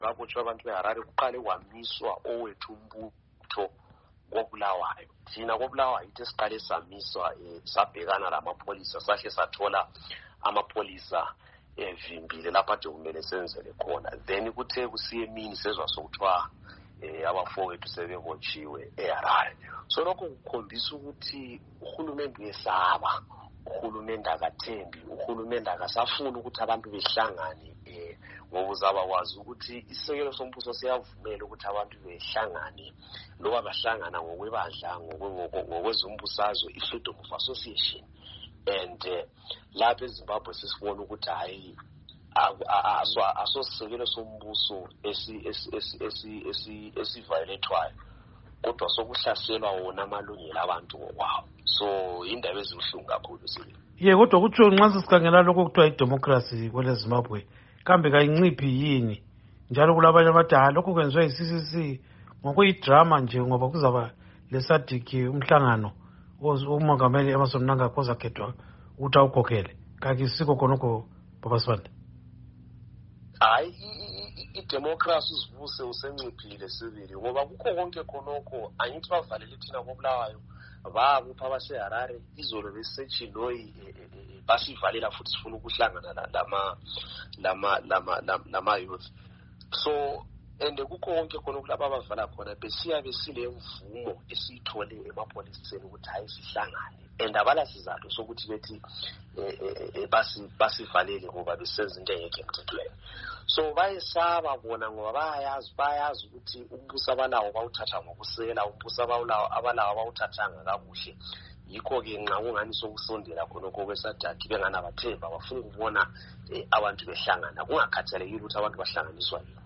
babotshwa abantu beHarare kuqale kwamiswa owethu umbutho kobulawayo. Thina kobulawayo ithe siqale samiswa sabhekana lamapholisa sahle sathola amapolisa evimbile lapha nje kumele senzele khona. Then kuthe kusiye emini sezwa sokuthiwa abafowethu sebebotshiwe eHarare. So lokho kukhombisa ukuthi uhulumende uyesaba, uhulumende akathembi, uhulumende akasafuni ukuthi abantu behlangane ngoba uzaba wazi ukuthi isekelo sombuso siyavumela ukuthi abantu behlangane loba bahlangana ngokwebandla ngokwezombusazwe i-freedom of association. And lapha eZimbabwe sisibona ukuthi hayi asosisekelo sombuso esiviolethwayo kodwa sokuhlaselwa wona amalungelo abantu ngokwawo. So indaba ezibuhlungu kakhulu sile. Kodwa kutsho nxa sikhangela lokho kuthiwa idemocracy kwele Zimbabwe kambe kayinciphi yini njalo kulabanye abathi lokho kwenziwa yi-CCC ngokuyidrama nje ngoba kuzaba leSADC umhlangano umongameli Emmerson Mnangagwa ozakhethwa ukuthi awukhokhele. Kakisikho khonokho Baba Sibanda? Hayi, idemocracy usivuse usenciphile sibili ngoba kukho konke khonokho angithi bavalele thina kobulawayo bakupha baseHarare izolo besetshiloyi basivalela futhi sifuna ukuhlangana lama youth. So and kukho konke khonokho laba bavala khona besiya besile mvumo esiyithole emapoliseni ukuthi hayi sihlangane and abala sizathu sokuthi bethi basivalele ngoba besenza into engekho emthethweni. So bayesaba bona ngoba bayazi ukuthi umbuso abalawo bawuthatha ngokusela, umbuso abalawo bawuthathanga kakuhle. Yikho-ke nxa kungani sokusondela khonokho kweSADC benganabathemba bafuna ukubona abantu behlangana kungakhathalekile ukuthi abantu bahlanganiswa yini.